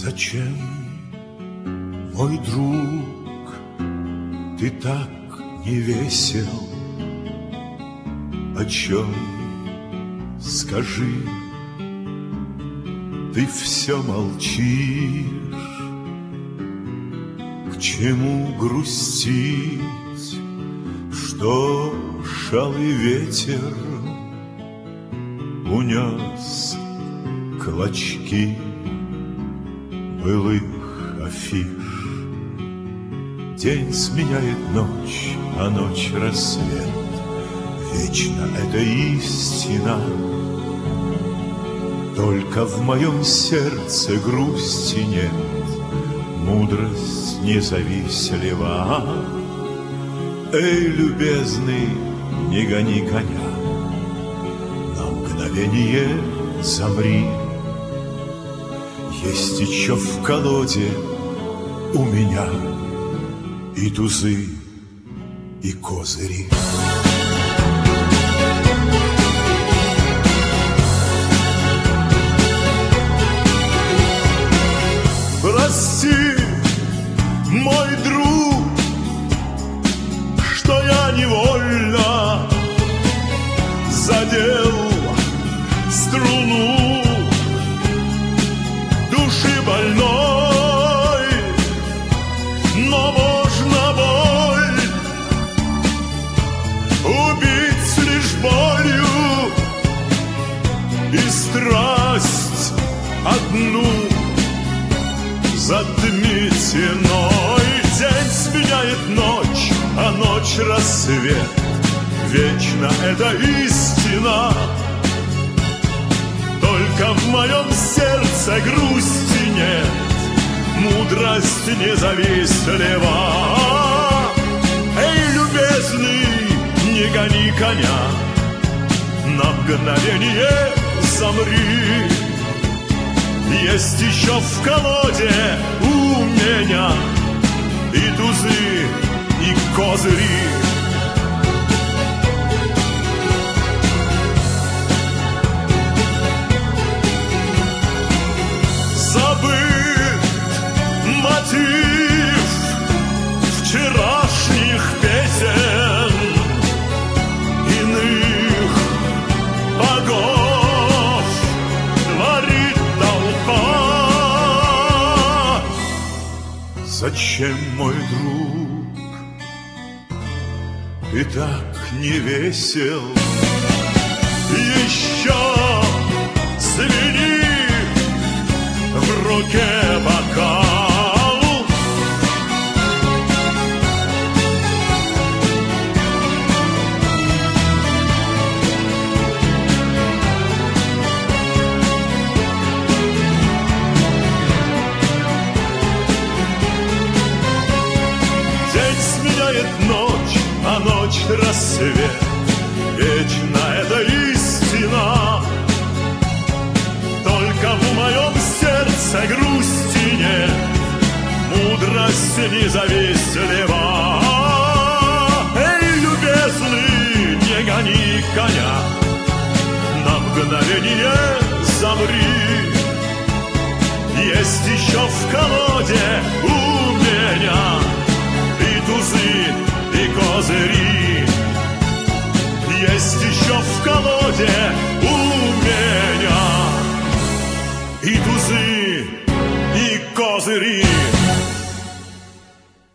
Зачем, мой друг, ты так не весел? О чем, скажи, ты все молчишь? К чему грустить, что шалый ветер унес клочки былых афиш? День сменяет ночь, а ночь рассвет. Вечно это истина. Только в моем сердце грусти нет. Мудрость независлива. Эй, любезный, не гони коня, на мгновение замри. Есть еще в колоде у меня и тузы, и козыри. Прости, мой друг, что я невольно задел струну души больной, но можно боль убить лишь болью и страсть одну. Затмите ной, день сменяет ночь, а ночь рассвет. Вечно это истина. Только в моем сердце грусти нет. Мудрость независлива. Эй, любезный, не гони коня, на мгновение замри. Есть еще в колоде у меня и тузы, и козыри. Забыт мотив вчерашних песен, иных богов творит толпа. Зачем, мой друг, ты так не весел? Еще звенит в руке бокал. День сменяет ночь, а ночь рассвет. Вечно это истина. Только в моем сердце грусти нет. Мудрость независлива. Эй, любезный, не гони коня, на мгновение замри. Есть еще в колоде у меня и тузы, и козыри. Есть еще в колоде